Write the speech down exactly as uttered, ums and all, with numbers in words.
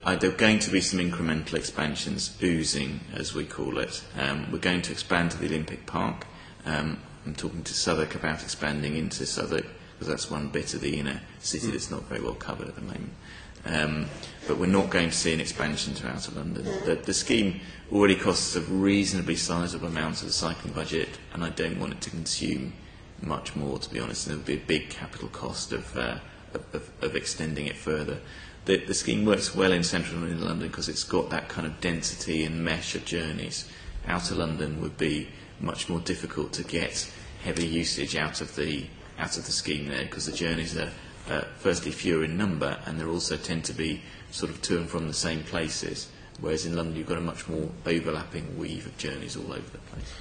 Uh, there are going to be some incremental expansions, oozing as we call it. Um, we're going to expand to the Olympic Park. Um, I'm talking to Southwark about expanding into Southwark, because that's one bit of the inner city mm. that's not very well covered at the moment. Um, but we're not going to see an expansion to outer London. The, the scheme already costs a reasonably sizable amount of the cycling budget, and I don't want it to consume much more, to be honest. There would be a big capital cost of, uh, of, of extending it further. The, the scheme works well in central and inner London because it's got that kind of density and mesh of journeys. Outer London would be much more difficult to get heavy usage out of the out of the scheme there, because the journeys are uh, firstly fewer in number, and they also tend to be sort of to and from the same places, whereas in London you've got a much more overlapping weave of journeys all over the place.